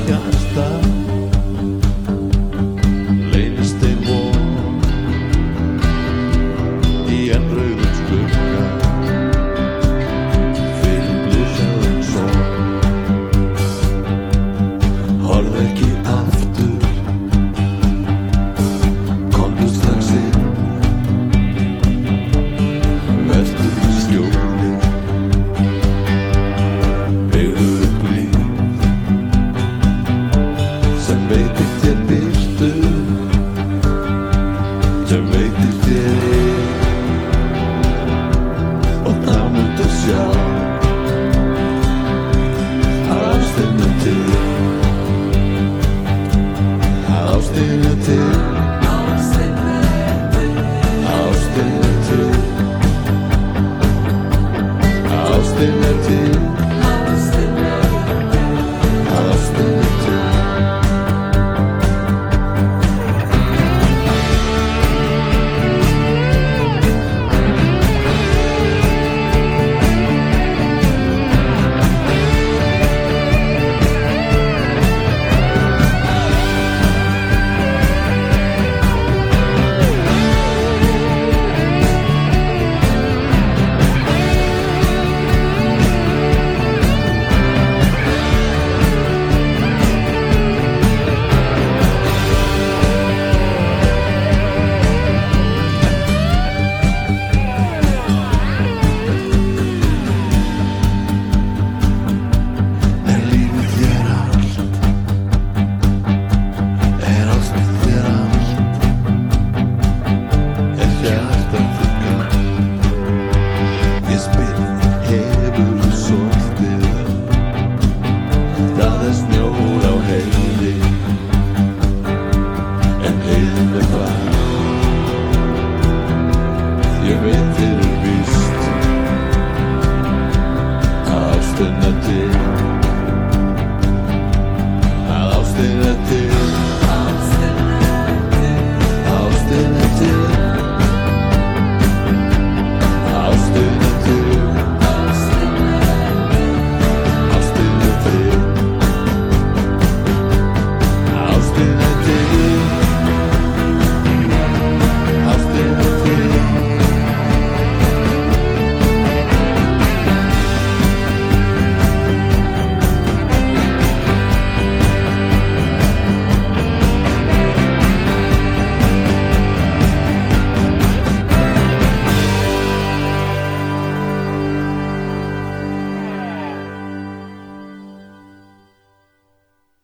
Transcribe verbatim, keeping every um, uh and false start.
hjarta leynist ein von í enn rauðum skugga fyrir blúsaðan son. Horfðu ekki aftur, komdu strax inn, vertu í skjóli, byggðu upp líf sem veitir þér birtu, sem veitir þér eig, og þá muntu sjá ástin er til, ástin er til, ástin er til, ástin er til, ástin er til. Er lífið þér allt? Er ástin þér allt? Er hjartað þitt galt? Ég spyr, hefurðu svolítið öll? Það er snjór á heiði, en heiðin er bar. Ég veit þér er víst að ástin er til, að ástin er til.